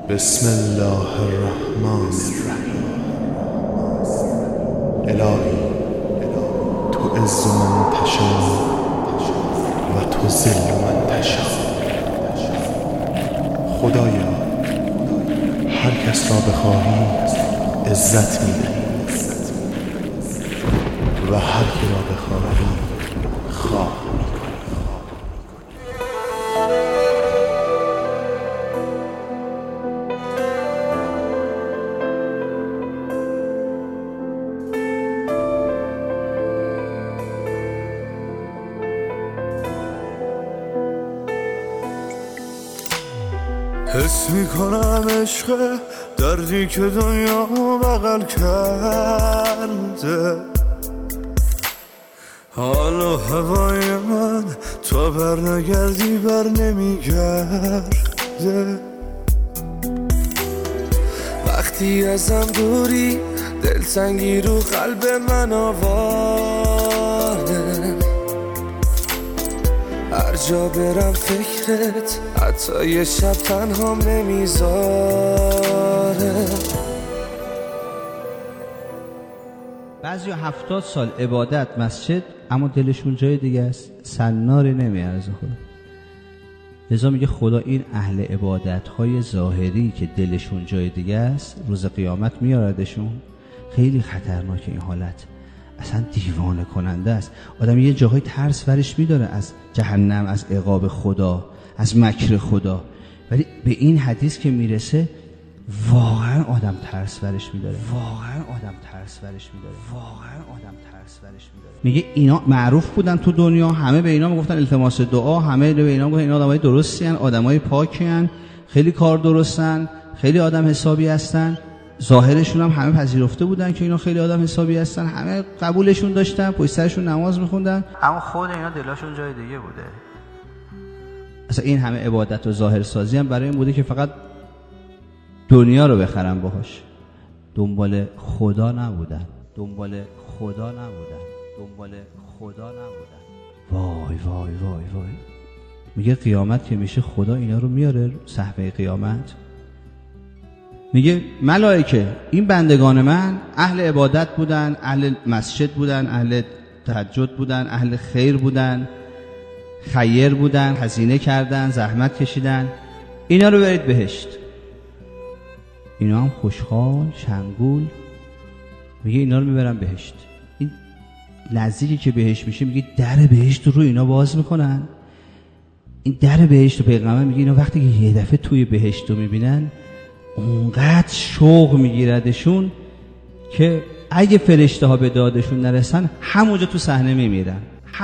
بسم الله الرحمن الرحیم. الهی تو عز من تشاء و تو ذل من تشاء. خدایا هر کس را بخواهی عزت می‌دهی و هر کی را بخواهی خواه می‌کنی. حس میکنم عشق دردی که دنیا بغل کرده، حالا هوای من تا بر نگردی بر نمیگرده. وقتی ازم دوری دلتنگی رو قلب من آواره، هر جا برم فکرت حتی یه شب تنها نمیذاره. بعضی 70 سال عبادت مسجد اما دلشون جای دیگه است، سناری نمیارزه خدا. لذا میگه خدا این اهل عبادت های ظاهری که دلشون جای دیگه است روز قیامت میاردشون. خیلی خطرناکه این حالت، اصلا دیوانه کننده است. آدم یه جاهای ترس ورش میداره از جهنم، از عقاب خدا، از مکر خدا، ولی به این حدیث که میرسه واقعا آدم ترس ورش میداره. میگه اینا معروف بودن تو دنیا، همه به اینا میگفتن التماس دعا، همه به اینا میگفتن اینا آدمای درستی ان، آدمای پاکی ان، خیلی کار درستن، خیلی آدم حسابی هستن. ظاهرشون هم همه پذیرفته بودن که اینا خیلی آدم حسابی هستن، همه قبولشون داشتن، پشت سرشون نماز میخوندن، اما خود اینا دلاشون جای دیگه بوده. اصلا این همه عبادت و ظاهر سازی هم برای این بوده که فقط دنیا رو بخرن باهاش. دنبال خدا نبودن. وای وای وای وای. میگه قیامت که میشه خدا اینا رو میاره صحنه قیامت. میگه ملائکه این بندگان من اهل عبادت بودن، اهل مسجد بودن، اهل تهجد بودن، اهل خیر بودن، خیر بودن، هزینه کردن، زحمت کشیدن، اینا رو برید بهشت. اینا هم خوشحال شنگول. میگه اینا رو میبرن بهشت. این نزدیکی که بهشت میشه میگه در بهشت رو اینا باز میکنن. این در بهشت رو پیغمبر میگه اینا وقتی که یه دفعه توی بهشت رو میبینن اونقدر شوق میگیردشون که اگه فرشته ها به دادشون نرسن همونجا تو صحنه میمیرن.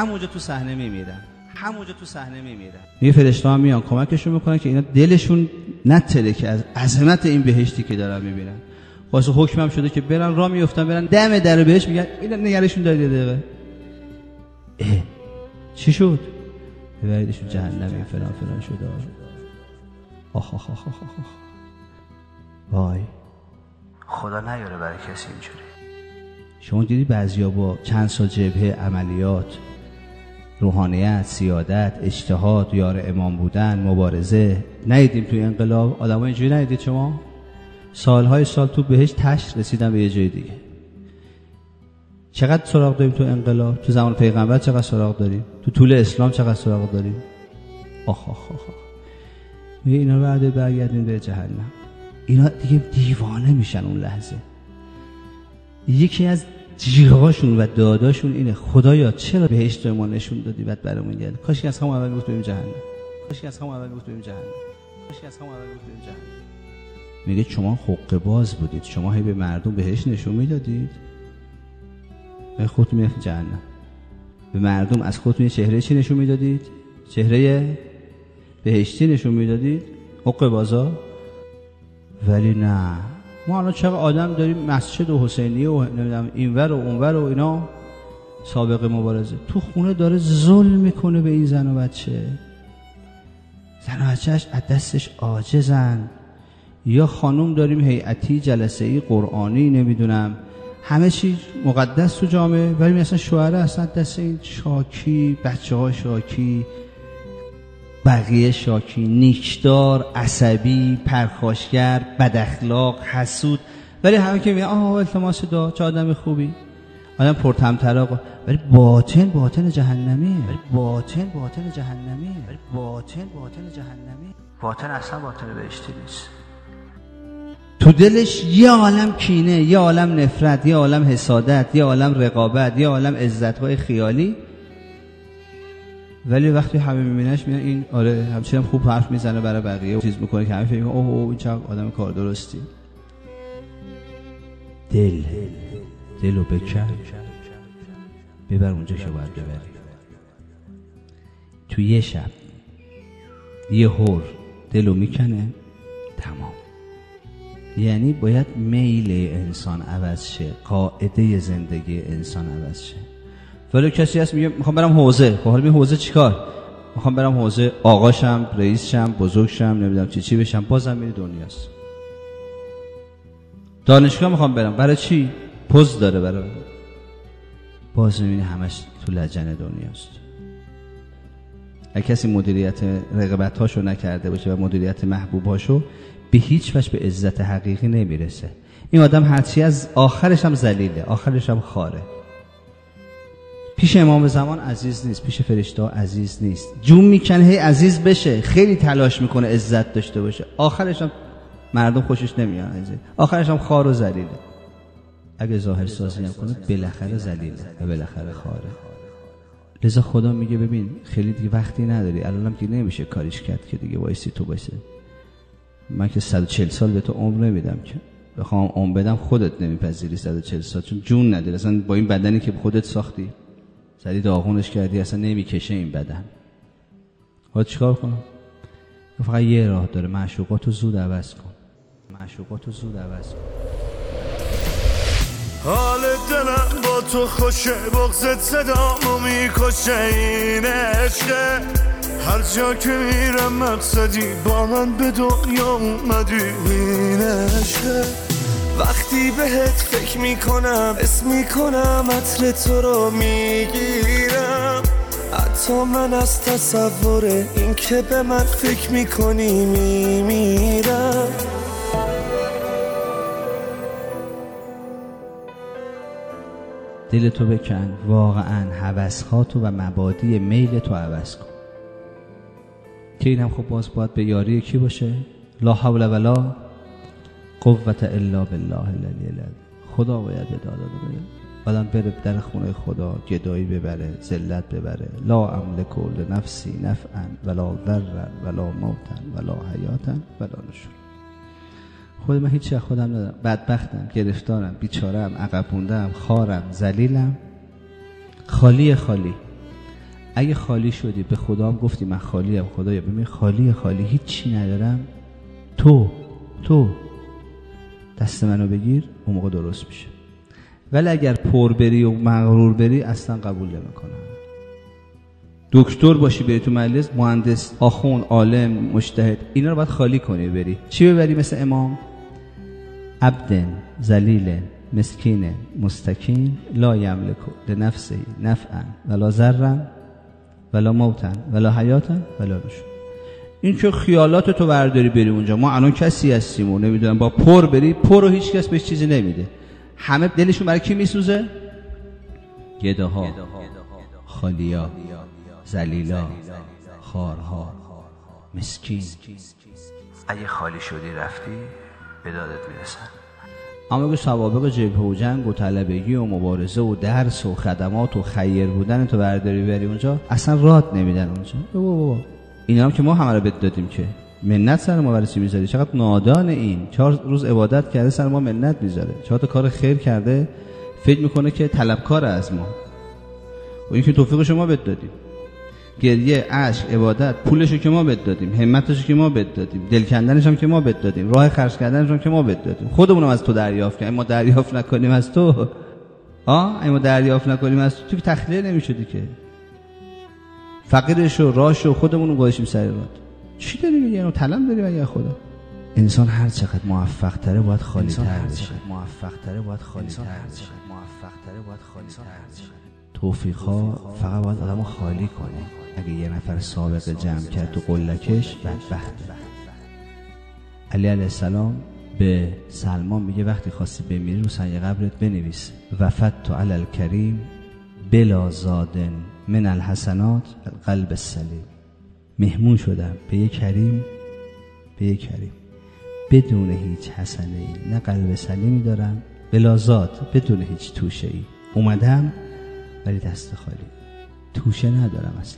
میگه فرشته ها میان کمکشون میکنن که اینا دلشون نتره که از عظمت این بهشتی که دارن میبینن. واسه حکم هم شده که برن راه میافتن برن دم در بهشت، میگن اینا نگرشون دارید یه دقیقه چی شد؟ ببریدشون جهنم فلان شده. آخ آخ آخ آخ آخ. وای خدا نیاره برای کسی اینجوری. شما دیدی بعضیا با چند سال جبهه عملیات، روحانیت، سیادت، اجتهاد، یار امام بودن، مبارزه، ندیدیم توی انقلاب آدمای اینجوری ندیدید شما؟ سالهای سال تو بهشت تش رسیدن به یه جای دیگه. چقدر سراغ داریم تو انقلاب؟ تو زمان پیغمبر چقدر سراغ داریم؟ تو طول اسلام چقدر سراغ داریم؟ آخ آخ آخ. میگه اینا رو برگردین به جهنم. اینا دیگه دیوانه میشن اون لحظه. یکی از جیغاشون و داداشون اینه خدایا چرا بهشت ما نشون دادی بعد برامون گرد؟ کاش که از همون اول میگفت بریم جهنم. میگه شما حقه باز بودید، شما هی به مردم بهشت نشون میدادید، به خودتون میرفتید جهنم. به مردم از خودتون چهره چی نشون میدادید؟ چهره بهشتی نشون میدادید، حقه بازا. ولی نه، ما الان چقدر آدم داریم مسجد و حسینیه و نمیدونم اینور و اونور و اینا سابقه مبارزه، تو خونه داره ظلم میکنه به این زن و بچه. زن و بچهش از دستش عاجزن. یا خانوم داریم هیئتی، جلسه ای، قرآنی، نمیدونم همه چی مقدس تو جامعه، ولی مثلا شوهر اصلا دست این شاکی، بچه ها شاکی، بقیه شاکی، نیکدار، عصبی، پرخاشگر، بداخلاق، حسود. ولی همه که میگن آها التماس دعا، چه آدم خوبی، آدم پرطمطراق، ولی باطن جهنمیه. باطن اصلا باطن بهشتی نیست. تو دلش یه عالم کینه، یه عالم نفرت، یه عالم حسادت، یه عالم رقابت، یه عالم عزت‌های خیالی. ولی وقتی همه میبیننش میگن این آره همچنین خوب حرف میزنه برای بقیه و چیز میکنه که همه فکر میکنن اوه این چه آدم کار درستی. دلو بکن، ببر اونجا که باید ببری. تو یه شب یه هور دلو میکنه تمام. یعنی باید میل انسان عوض شه، قاعده زندگی انسان عوض شه. ولی کسی هست میگه میخوام برم حوزه. خب حالا حوزه چیکار؟ میخوام برم حوزه آقاشم، رئیسشم، بزرگشم، نمیدونم چی بشم. بازم میری دنیاست. دانشگاه میخوام برم. برای چی؟ پوز داره برای. باز میبینی همش تو لجن دنیاست. اگه کسی مدیریت رقابت‌هاشو نکرده باشه و مدیریت محبوب‌هاشو، به هیچ وجه به عزت حقیقی نمیرسه. این آدم هرچی از آخرش هم ذلیله، آخرش هم خاره. پیش امام زمان عزیز نیست، پیش فرشته‌ها عزیز نیست. جون میکنه هی عزیز بشه، خیلی تلاش میکنه عزت داشته باشه، آخرش هم مردم خوشش نمیاد عزیز، آخرش هم خار و ذلیله. اگه ظاهر سازی هم کنه بالاخره ذلیله و بالاخره خاره. لذا خدا میگه ببین خیلی دیگه وقتی نداری، الانم که نمیشه کاریش کرد که دیگه وایسی تو باشه. من که 140 سال به تو عمر نمیدم که بخوام عمر بدم خودت نمیپذیری 140 سال، چون جون نداری اصلا. با این بدنی که خودت ساختی، زدی داغونش کردی، اصلا نمیکشه این بدن. خود چیکار کنم؟ فقط یه راه داره، معشوقاتو زود عوض کن. حال دلم با تو خوشه، بغضت صدامو میکشه. این عشقه هر جا که میرم مقصدی، با من به دنیا اومدی. این عشقه وقتی بهت فکر میکنم، اسم میکنم عطر تو رو میگیرم. حتی من از تصور این که به من فکر میکنی میمیرم. دلتو بکن، واقعا هوس‌هاتو و مبادی میلتو عوض کن. که این هم خب باز باید به یاری کی باشه؟ لا حول ولا قوة الا بالله العلی العظیم. خدا باید داده بده. بعدم بره در خونه خدا گدایی ببره، ذلت ببره. لا املک لنفسی نفعا ولا ضرا ولا موتا ولا حیاتا ولا نشور. خود من هیچی خودم ندارم، بدبختم، گرفتارم، بیچارم، عقب موندم، خارم، ذلیلم، خالی. اگه خالی شدی به خدا هم گفتی من خالیم، خدایا ببین خالی هیچی ندارم، تو دست منو بگیر، اون موقع درست میشه. ولی اگر پر بری و مغرور بری اصلا قبول نمیکنم. دکتر باشی بری تو مجلس، مهندس، آخوند، عالم، مجتهد، اینا رو باید خالی کنی بری. چی ببری؟ مثل امام عبد ذلیل مسکین مستکین لا یملک لنفسه نفعا ولا ضرا ولا موتا ولا حیاتا ولا نشور. این که خیالات تو برداری بری اونجا. ما الان کسی هستیم و نمیدونم با پر بری، پر رو هیچ کس بهش چیزی نمیده. همه دلشون برای کی میسوزه؟ گداها، خالیا، ذلیلا، خارها، مسکین. اگه خالی شدی رفتی به دادت میرسن. اما اگه سوابق جبهه و جنگ و طلبگی و مبارزه و درس و خدمات و خیر بودن تو برداری بری اونجا، اصلا رات نمیدن اونجا. بابا اینا هم که ما همه رو بد دادیم که منت سر ما برای چی میذاری؟ چقدر نادان این. 4 روز عبادت کرده سر ما منت میذاره، 4 تا کار خیر کرده فکر میکنه که طلبکار از ما. و این که توفیق شما بد دادیم، گریه، اشک، عبادت، پولشو که ما بد دادیم، همتشو که ما بد دادیم، دل کندنش هم که ما بد دادیم، راه خرج کردنش هم که ما بد دادیم. خودمونم از تو دریافت کردیم. ما دریافت نکنیم از تو، ما دریافت نکنیم از تو که تخلیه نمیشدی که. فقیرشو، راهشو خودمون گذاشتیم سر راه. چی داری میگی؟ اینو طلب داری مگه خدا؟ انسان هر چقدر موفق تره باید خالی تر بشه. توفیق‌ها فقط باید آدم رو خالی کنه. اگه یه نفر سابقه جمع کرد تو قلکش بدبخت. علی علیه السلام به سلمان میگه وقتی خواستی بمیری رو سنگ قبرت بنویس وفدت علی الکریم بلا زادن من الحسنات القلب السلیم. مهمون شدم به یک کریم بدون هیچ حسنه ای، نه قلب سلیمی دارم، بلا زاد، بدون هیچ توشه ای. اومدم ولی دست خالی، توشه ندارم اصلا.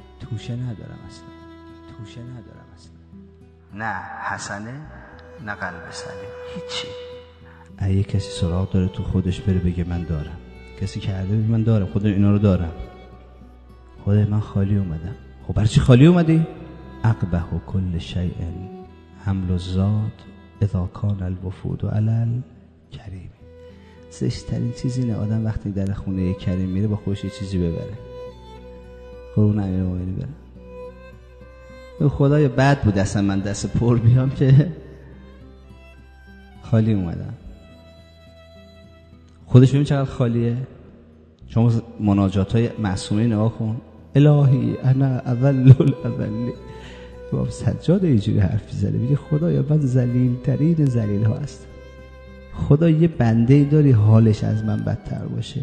نه حسنه نه قلب سلیم، هیچی. اگه کسی سراغ داره تو خودش بره بگه من دارم، کسی کرده بگه من دارم، خود اینا رو دارم، خدای من خالی اومدم. خب برای چی خالی اومدی؟ اقبح کل شیء حمل الزاد اذا کان الوفود علی الکریم. زشترین چیز اینه آدم وقتی در خونه کریم میره با خودش یه چیزی ببره. قربون امیرالمومنین برم. خدای بد بود اصلا من دست پر بیام که خالی اومدم. خودش ببین چقدر خالیه. شما مناجات‌های معصومه نگاه کن. الهی انا اول الاولی. باب سجاد اینجوری حرف میزنه، میگه خدایا من ذلیل ترین ذلیل ها هستم. خدا یه بنده داری حالش از من بدتر باشه؟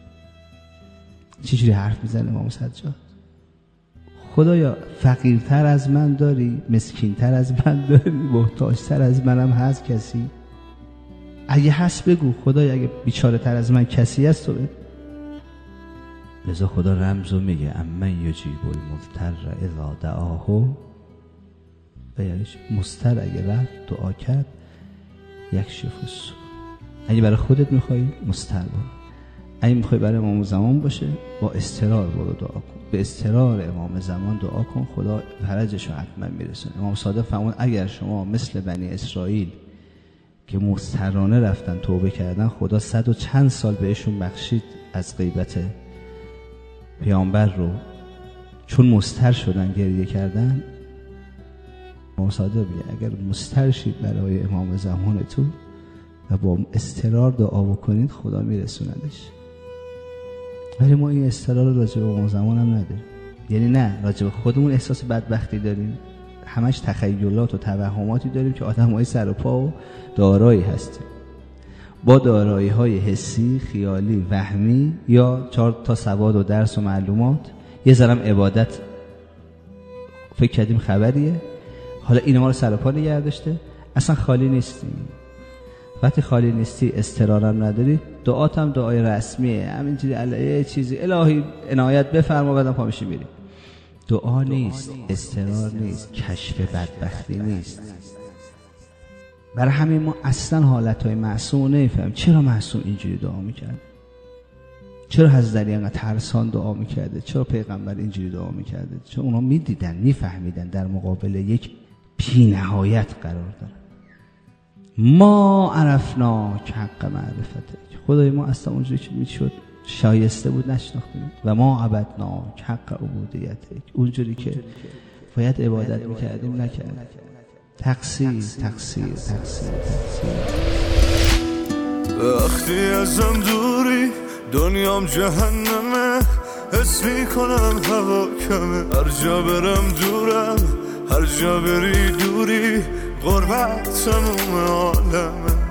چجوری حرف میزنه امام سجاد؟ خدایا فقیرتر از من داری، مسکینتر از من داری، محتاجتر از منم هست کسی؟ اگه هست بگو خدایا، اگه بیچاره تر از من کسی هست تو بگو. لذا خدا رمزو میگه امن یجیب المضطر اذا دعاه. و یعنی مضطر اگه رفت دعا کرد یکشف السوء. اگه برای خودت میخوای مضطر باش، اگه میخوای برای امام زمان باشه با اضطرار برو دعا کن، به اضطرار امام زمان دعا کن، خدا فرجشو حتما میرسونه. امام صادق فرمود اگر شما مثل بنی اسرائیل که مضطرانه رفتن توبه کردن، خدا 100 و چند سال بهشون بخشید از غیبت پیامبر رو، چون مضطر شدن گریه کردن. امام صادق میگه اگر مضطر شید برای امام زمانتون و با اضطرار دعا بکنید خدا میرسوندش. ولی ما این اضطرار رو راجع به امام زمان هم نداریم. یعنی نه راجع به خودمون احساس بدبختی داریم، همش تخیلات و توهماتی داریم که آدمای سر و پا و دارایی هستیم، با دارایی های حسی، خیالی، وهمی یا 4 تا سواد و درس و معلومات، یه ذرم عبادت فکر کردیم خبریه. حالا این ما رو سر و پا نگه داشته، اصلا خالی نیستیم. وقتی خالی نیستی، اضطرارم نداری، دعات هم دعای رسمیه، همینجوری علیه چیزی الهی عنایت بفرما بعدم پا میشی میری. دعا نیست، اضطرار نیست، کشف بدبختی نیست. برای همین ما اصلا حالتهای معصوم نمیفهمیم. چرا معصوم اینجوری دعا میکرد؟ چرا حضرت علی انقدر ترسان دعا میکرده؟ چرا پیغمبر اینجوری دعا میکرده؟ چون اونا میدیدن، میفهمیدن در مقابل یک بی نهایت قرار دارن. ما عرفنا که حق معرفته، خدای ما اصلا اونجوری که میشد شایسته بود نشناختیم. و ما عبدنا که حق عبودیته، اونجوری که باید عبادت میکردیم نکردیم. تقصیر. وقتی ازم دوری دنیام جهنمه، حس میکنم هوا کمه، هر جا برم دورم، هر جا بری دوری، غربت تموم عالمه.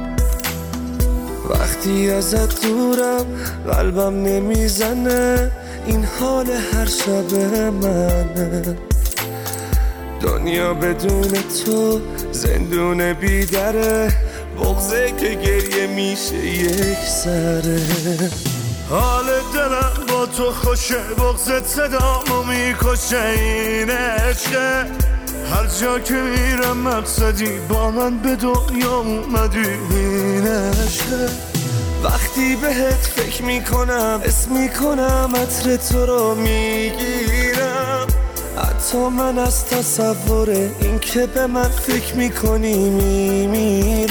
وقتی ازت دورم قلبم نمیزنه، این حال هر شب منه. دنیا بدون تو زندون بیدره، بغضه که گریه میشه یک سره. حال دلم با تو خوشه، بغضت صدامو میکشه، این عشقه. هر جا که میرم مقصدی، با من به دنیا اومدی، این عشقه. وقتی بهت فکر میکنم، اسم میکنم عطر تو رو میگیرم، حتی من از تصور این که به من فکر میکنی میمیرم.